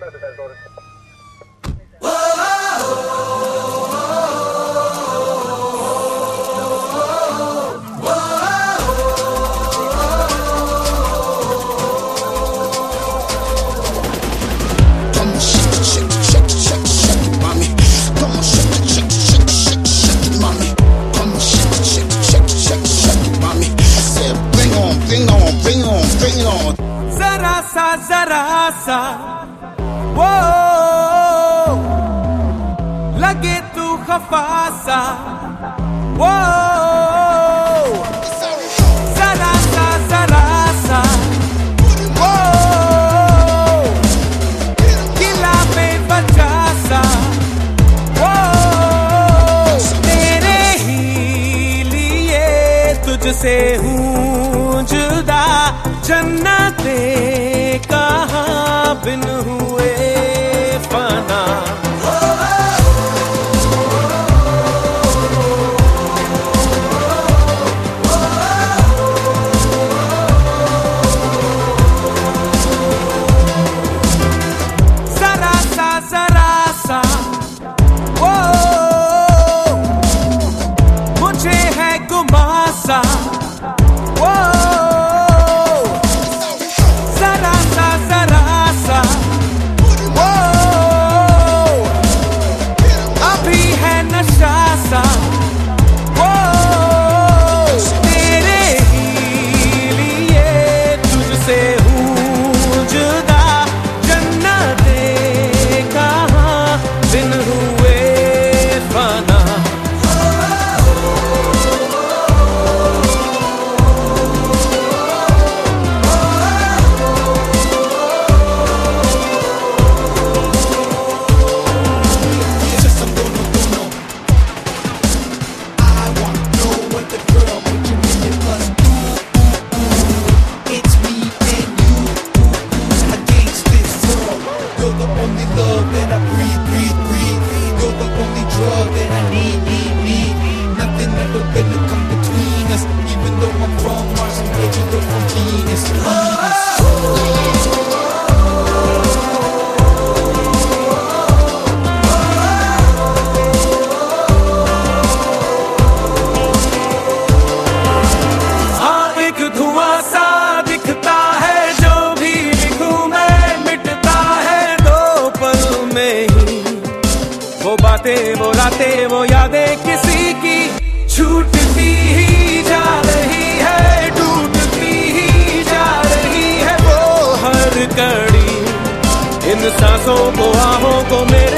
जरा सा वो लगे तू खफा सा वो जरा सा वो किला में बचा सा वो तेरे ही लिए तुझसे हूँ जुदा जन्नते कहाँ बिन हुए फना जरा सा वो मुझे है गुमासा वो वो रातें वो यादें किसी की छूटती ही जा रही है, टूटती ही जा रही है वो हर कड़ी इन सांसों को, आहों को मेरे